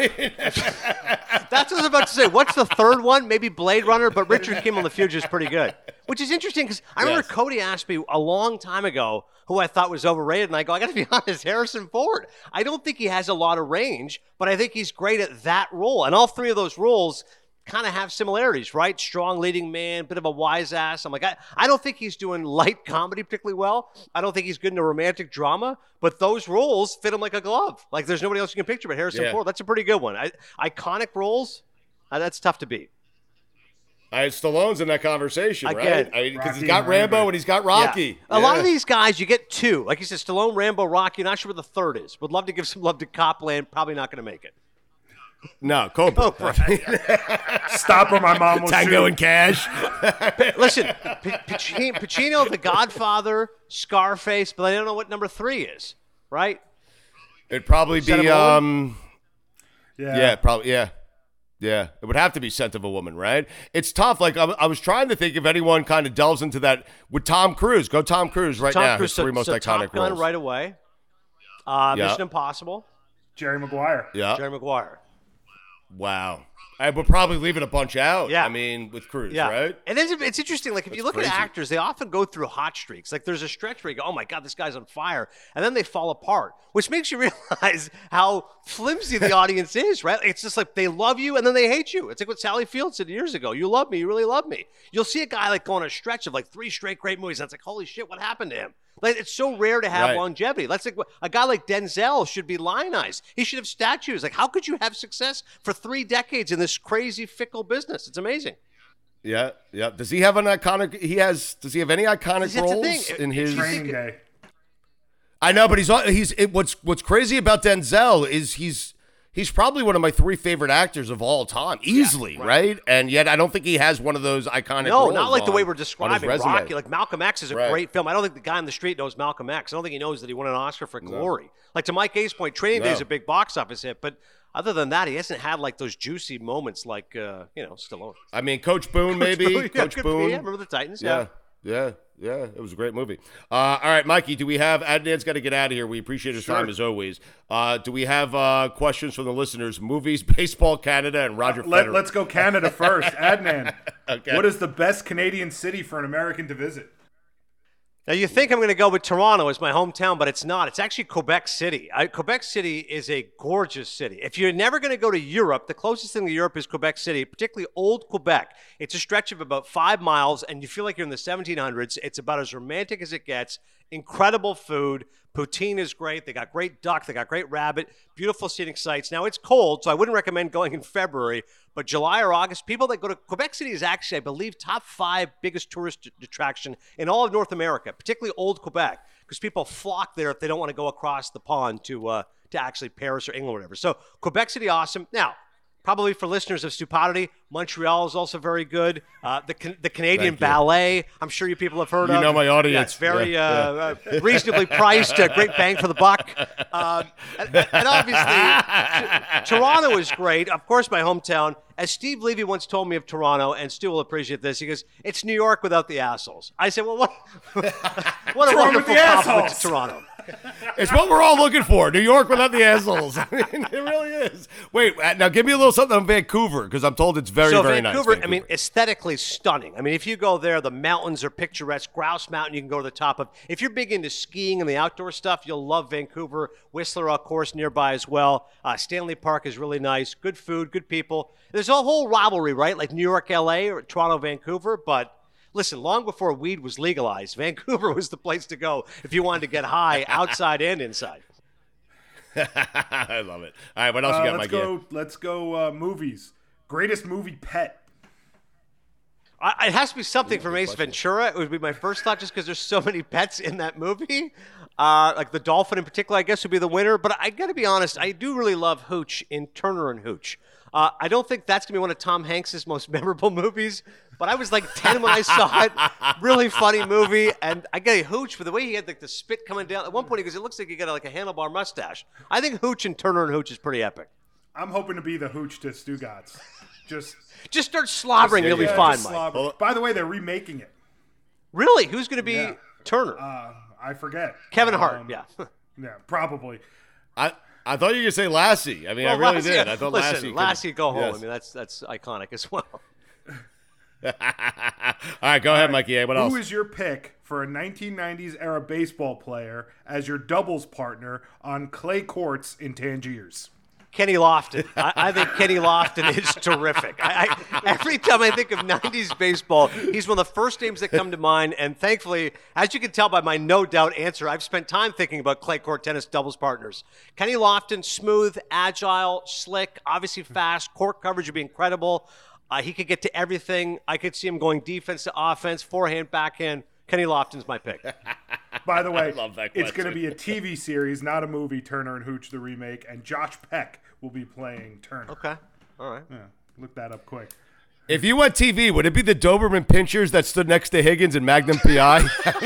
what I was about to say. What's the third one? Maybe Blade Runner, but Richard Kimball in The Future is pretty good. Which is interesting because I remember Cody asked me a long time ago who I thought was overrated, and I go, I got to be honest, Harrison Ford. I don't think he has a lot of range, but I think he's great at that role. And all three of those roles kind of have similarities, right? Strong leading man, bit of a wise ass. I'm like, I don't think he's doing light comedy particularly well. I don't think he's good in a romantic drama, but those roles fit him like a glove. Like there's nobody else you can picture but Harrison Ford. That's a pretty good one. Iconic roles, that's tough to beat. Stallone's in that conversation, right? Because he's got Rambo and he's got Rocky. Yeah. A lot of these guys, you get two. Like you said, Stallone, Rambo, Rocky. Not sure what the third is. Would love to give some love to Copland. Probably not going to make it. No, Cobra. Stop or my mom will Tango shoot. and Cash. Listen, Pacino, The Godfather, Scarface, but I don't know what number 3 is, right? It'd probably be, Yeah, it would have to be Scent of a Woman, right? It's tough. Like, I was trying to think if anyone kind of delves into that with Tom Cruise. Go Tom Cruise right now. His three most iconic Top Gun roles. right away. Mission Impossible. Jerry Maguire. Yeah. Jerry Maguire. Wow. I would probably leave it a bunch out. Yeah. I mean, with Cruise, right? And it's interesting. Like, if you look crazy. at actors, they often go through hot streaks. Like, there's a stretch where you go, oh, my God, this guy's on fire. And then they fall apart, which makes you realize how flimsy the audience is, right? It's just like they love you and then they hate you. It's like what Sally Field said years ago. You love me. You really love me. You'll see a guy, like, go on a stretch of, like, 3 straight great movies. And it's like, holy shit, what happened to him? Like, it's so rare to have longevity. That's like a guy like Denzel should be lionized. He should have statues. Like, how could you have success for 3 decades in this crazy, fickle business? It's amazing. Yeah. Does he have an iconic? Does he have any iconic roles in his Training Day? I know, but what's crazy about Denzel is He's probably one of my 3 favorite actors of all time, easily, right? And yet I don't think he has one of those iconic roles. No, not like the way we're describing resume. Rocky. Like Malcolm X is a great film. I don't think the guy on the street knows Malcolm X. I don't think he knows that he won an Oscar for Glory. Like to Mike A's point, Training Day is a big box office hit, but other than that, he hasn't had like those juicy moments like, Stallone. I mean, Coach Boone, maybe. Coach Boone. Yeah, remember the Titans? Yeah, it was a great movie. All right, Mikey, do we have – Adnan's got to get out of here. We appreciate his time as always. Do we have questions from the listeners? Movies, baseball, Canada, and Roger Federer. Let's go Canada first. Adnan, what is the best Canadian city for an American to visit? Now, you think I'm going to go with Toronto as my hometown, but it's not. It's actually Quebec City. Quebec City is a gorgeous city. If you're never going to go to Europe, the closest thing to Europe is Quebec City, particularly Old Quebec. It's a stretch of about 5 miles, and you feel like you're in the 1700s. It's about as romantic as it gets. Incredible food. Poutine is great. They got great duck. They got great rabbit. Beautiful scenic sites. Now, it's cold, so I wouldn't recommend going in February, but July or August, people that go to Quebec City is actually, I believe, top 5 biggest tourist attraction in all of North America, particularly Old Quebec, because people flock there if they don't want to go across the pond to actually Paris or England or whatever. So Quebec City, awesome. Now, probably for listeners of Stupidity, Montreal is also very good. The Canadian Ballet, I'm sure you people have heard of. You know my audience. Yeah, it's very reasonably priced, great bang for the buck. And obviously, Toronto is great. Of course, my hometown. As Steve Levy once told me of Toronto, and Stu will appreciate this, he goes, "It's New York without the assholes." I said, "Well, what a wonderful compliment to Toronto." It's what we're all looking for. New York without the assholes. I mean, it really is. Wait, now give me a little something on Vancouver, because I'm told it's very Vancouver, nice. Vancouver, I mean, aesthetically stunning. I mean, if you go there, the mountains are picturesque. Grouse Mountain, you can go to the top of. If you're big into skiing and the outdoor stuff, you'll love Vancouver. Whistler, of course, nearby as well. Stanley Park is really nice. Good food, good people. There's a whole rivalry, right? Like New York, LA, or Toronto, Vancouver, but listen, long before weed was legalized, Vancouver was the place to go if you wanted to get high outside and inside. I love it. All right, what else you got, Mikey? Let's go movies. Greatest movie pet. It has to be something from Ace Ventura. It would be my first thought just because there's so many pets in that movie. Like the dolphin in particular, I guess, would be the winner. But I got to be honest, I do really love Hooch in Turner and Hooch. I don't think that's going to be one of Tom Hanks' most memorable movies, but I was like 10 when I saw it. Really funny movie, and I got a Hooch for the way he had like the spit coming down. At one point, he goes, "It looks like you got like a handlebar mustache." I think Hooch and Turner and Hooch is pretty epic. I'm hoping to be the Hooch to Stugatz. Just start slobbering, you'll be fine, Mike. By the way, they're remaking it. Really? Who's going to be Turner? I forget. Kevin Hart, yeah, probably. I thought you were going to say Lassie. I mean, I really did. I thought Lassie go home. Yes. I mean, that's iconic as well. All right, go ahead, Mikey. What else? Who is your pick for a 1990s era baseball player as your doubles partner on clay courts in Tangiers? Kenny Lofton. I think Kenny Lofton is terrific. Every time I think of 90s baseball, he's one of the first names that come to mind. And thankfully, as you can tell by my no doubt answer, I've spent time thinking about clay court tennis doubles partners. Kenny Lofton, smooth, agile, slick, obviously fast. Court coverage would be incredible. He could get to everything. I could see him going defense to offense, forehand, backhand. Kenny Lofton's my pick. By the way, love that it's going to be a TV series, not a movie, Turner and Hooch, the remake, and Josh Peck will be playing Turner. Okay. All right. Yeah, look that up quick. If you went TV, would it be the Doberman Pinschers that stood next to Higgins and Magnum P.I.?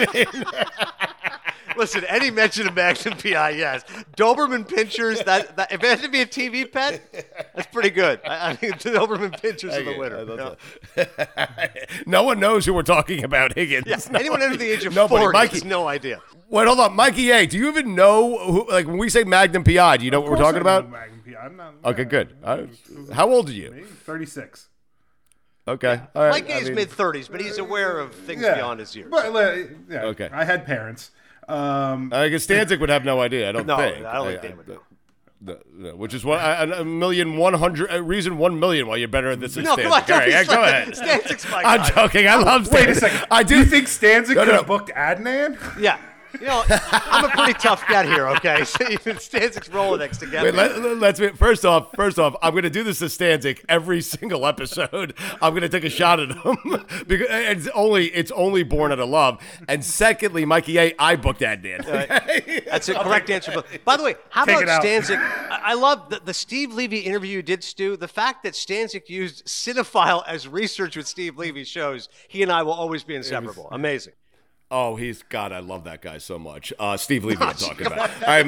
Listen, any mention of Magnum P.I., yes. Doberman Pinschers, that if it had to be a TV pet, that's pretty good. I think the Doberman Pinschers are the winner. No one knows who we're talking about, Higgins. Yeah, anyone under the age of Nobody. 40 Mikey, has no idea. Wait, hold on. Mikey A., do you even know, who, like when we say Magnum P.I., do you know what we're talking about? Magnum P.I. I'm not, okay, good. How old are you? 36. Okay. All right. Mike A. is mid-30s, but he's aware of things beyond his years. But, okay. I had parents. I guess Stanzik would have no idea. I don't think. No, I don't think they would know. Which is what reason 1 million why you're better at this than Stanzik. Come on, go ahead. Stanzik's my guy. I'm joking. I love Stanzik. Wait a second. Do you think Stanzik could have booked Adnan? Yeah. You know, I'm a pretty tough get here, okay? So even Stanzik's Rolodex to get me. First off, I'm going to do this to Stanzik every single episode. I'm going to take a shot at him because it's only born out of love. And secondly, Mikey A, I booked that, Dan. That's a correct answer. By the way, how about Stanzik? I love the Steve Levy interview you did, Stu. The fact that Stanzik used Cinephile as research with Steve Levy shows he and I will always be inseparable. Amazing. Oh, God, I love that guy so much. Steve Levy I'm talking about. All right,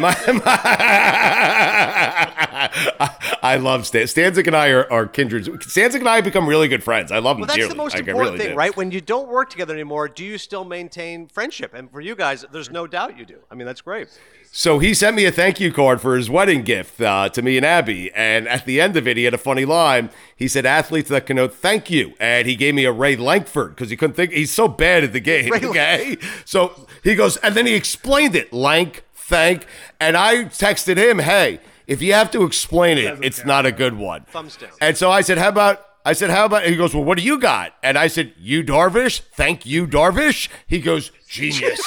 I love Stanzik and I are kindred. Stanzik and I have become really good friends. I love him dearly. Well, that's the most important thing, right? When you don't work together anymore, do you still maintain friendship? And for you guys, there's no doubt you do. I mean, that's great. So he sent me a thank you card for his wedding gift to me and Abby. And at the end of it, he had a funny line. He said, athletes that connote thank you. And he gave me a Ray Lankford because he couldn't think. He's so bad at the game. Okay. So he goes, and then he explained it. Lank, thank. And I texted him, hey, if you have to explain it, it's not a good one. Thumbs down. And so I said, how about, and he goes, well, what do you got? And I said, you Darvish? Thank you, Darvish? He goes, genius.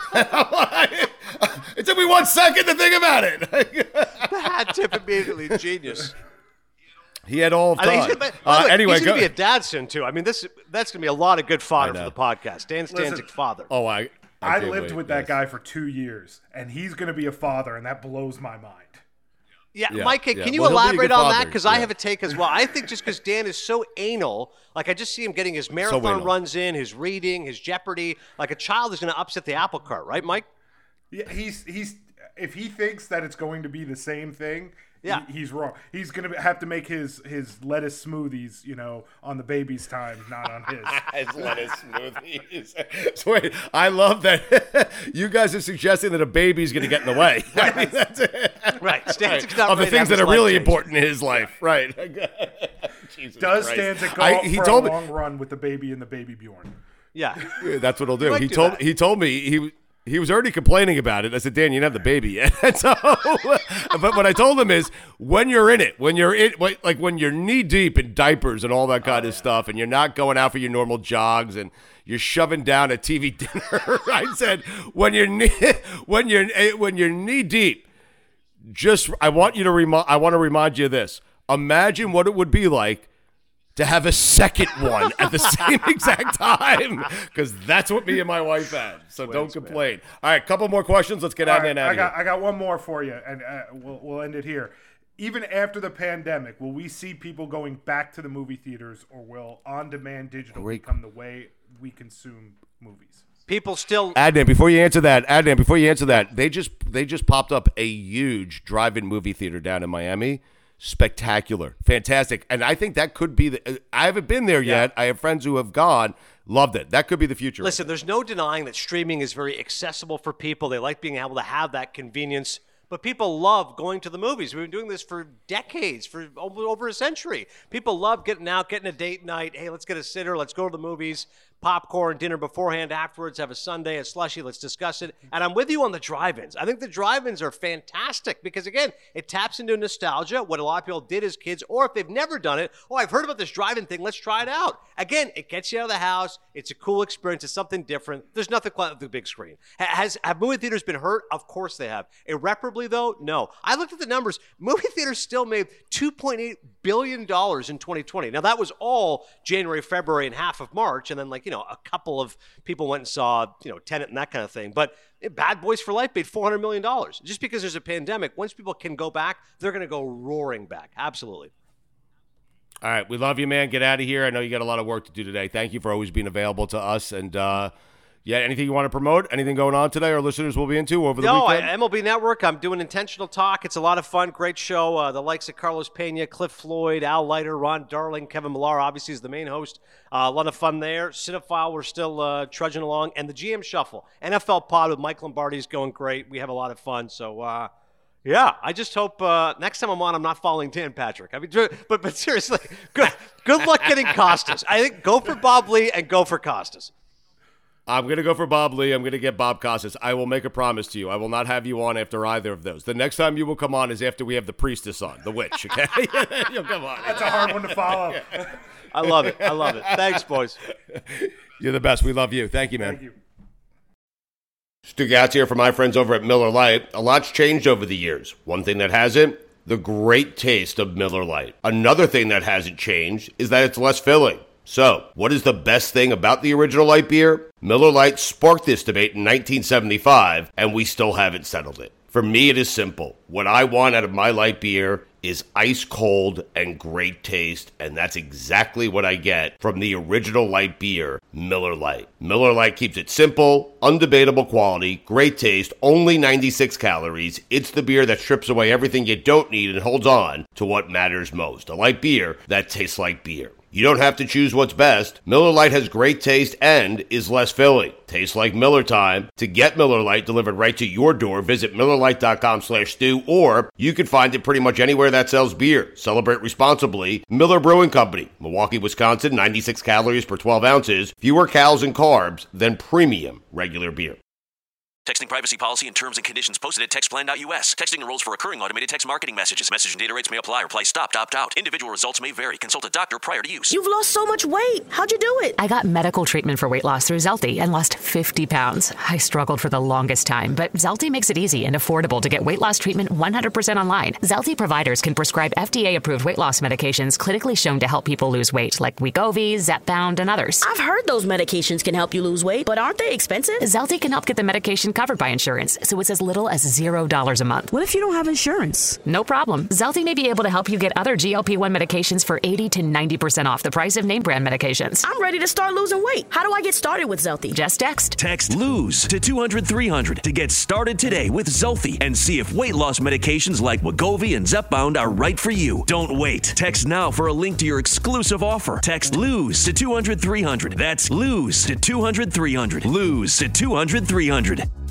It took me 1 second to think about it. The hat tip immediately, genius. He had all of time. Anyway, he's going to be a dad soon, too. I mean, that's going to be a lot of good fodder for the podcast. Dan Stanzik's father. Oh, I lived with that guy for 2 years, and he's going to be a father, and that blows my mind. Yeah, Mike, can you elaborate on that? Because I have a take as well. I think just because Dan is so anal, like I just see him getting his marathon runs in, his reading, his Jeopardy, like a child is going to upset the apple cart, right, Mike? Yeah, he's if he thinks that it's going to be the same thing, he's wrong. He's going to have to make his lettuce smoothies, on the baby's time, not on his. His lettuce smoothies. So wait, I love that you guys are suggesting that a baby's going to get in the way. I mean, that's it. Right. Stanzik's not of the things that are really important in his life. Right. Jesus Does Christ. Stanzik go out for a long run with the baby and the baby Bjorn? Yeah. That's what he'll do. He told me he was already complaining about it. I said, Dan, you didn't have the baby yet. So, but what I told him is when you're knee deep in diapers and all that kind of stuff, and you're not going out for your normal jogs and you're shoving down a TV dinner, I said, when you're knee deep, I want to remind you of this. Imagine what it would be like to have a second one at the same exact time, because that's what me and my wife had. So don't complain. All right, couple more questions. Let's get out of here. I got one more for you, and we'll end it here. Even after the pandemic, will we see people going back to the movie theaters, or will on-demand digital become the way we consume movies? People still. Adnan, before you answer that, they just popped up a huge drive-in movie theater down in Miami. Spectacular, fantastic, and I think that could be I haven't been there yet. I have friends who have gone, loved it. That could be the future. Listen, there's no denying that streaming is very accessible for people. They like being able to have that convenience. But people love going to the movies. We've been doing this for decades, for over a century. People love getting out, getting a date night. Hey, let's get a sitter. Let's go to the movies. Popcorn, dinner beforehand, afterwards, have a sundae, a slushie. Let's discuss it. And I'm with you on the drive-ins. I think the drive-ins are fantastic because, again, it taps into nostalgia, what a lot of people did as kids, or if they've never done it, I've heard about this drive-in thing. Let's try it out. Again, it gets you out of the house. It's a cool experience. It's something different. There's nothing quite like the big screen. Have movie theaters been hurt? Of course they have. Irreparably, though, no. I looked at the numbers. Movie theaters still made $2.8 billion in 2020. Now, that was all January, February, and half of March, and then, a couple of people went and saw, Tenet and that kind of thing. But Bad Boys for Life made $400 million. Just because there's a pandemic, once people can go back, they're going to go roaring back. Absolutely. All right. We love you, man. Get out of here. I know you got a lot of work to do today. Thank you for always being available to us. And, anything you want to promote? Anything going on today our listeners will be into over the weekend? MLB Network. I'm doing Intentional Talk. It's a lot of fun. Great show. The likes of Carlos Pena, Cliff Floyd, Al Leiter, Ron Darling, Kevin Millar, obviously, is the main host. A lot of fun there. Cinephile, we're still trudging along. And the GM Shuffle. NFL Pod with Mike Lombardi is going great. We have a lot of fun. So, I just hope next time I'm on, I'm not following Dan Patrick. I mean, but seriously, good luck getting Costas. I think go for Bob Lee and go for Costas. I'm going to go for Bob Lee. I'm going to get Bob Costas. I will make a promise to you. I will not have you on after either of those. The next time you will come on is after we have the priestess on, the witch, okay? You'll come on. That's a hard one to follow. I love it. Thanks, boys. You're the best. We love you. Thank you, man. Thank you. Stu Gatz here for my friends over at Miller Lite. A lot's changed over the years. One thing that hasn't, the great taste of Miller Lite. Another thing that hasn't changed is that it's less filling. So, what is the best thing about the original light beer? Miller Lite sparked this debate in 1975, and we still haven't settled it. For me, it is simple. What I want out of my light beer is ice cold and great taste, and that's exactly what I get from the original light beer, Miller Lite. Miller Lite keeps it simple, undebatable quality, great taste, only 96 calories. It's the beer that strips away everything you don't need and holds on to what matters most. A light beer that tastes like beer. You don't have to choose what's best. Miller Lite has great taste and is less filling. Tastes like Miller time. To get Miller Lite delivered right to your door, visit MillerLite.com/Stu, or you can find it pretty much anywhere that sells beer. Celebrate responsibly. Miller Brewing Company, Milwaukee, Wisconsin, 96 calories per 12 ounces, fewer calories and carbs than premium regular beer. Texting privacy policy and terms and conditions posted at textplan.us. Texting enrolls for recurring automated text marketing messages. Message and data rates may apply. Reply stop, opt out. Individual results may vary. Consult a doctor prior to use. You've lost so much weight. How'd you do it? I got medical treatment for weight loss through Zelty and lost 50 pounds. I struggled for the longest time, but Zelty makes it easy and affordable to get weight loss treatment 100% online. Zelty providers can prescribe FDA-approved weight loss medications clinically shown to help people lose weight, like Wegovy, Zepbound, and others. I've heard those medications can help you lose weight, but aren't they expensive? Zelty can help get the medication covered by insurance, so it's as little as $0 a month. What if you don't have insurance? No problem. Zelty may be able to help you get other GLP-1 medications for 80 to 90% off the price of name brand medications. I'm ready to start losing weight. How do I get started with Zelty? Just text. Text LOSE to 200-300 to get started today with Zelty and see if weight loss medications like Wegovy and Zepbound are right for you. Don't wait. Text now for a link to your exclusive offer. Text LOSE to 200-300. That's LOSE to 200-300. LOSE to 200-300.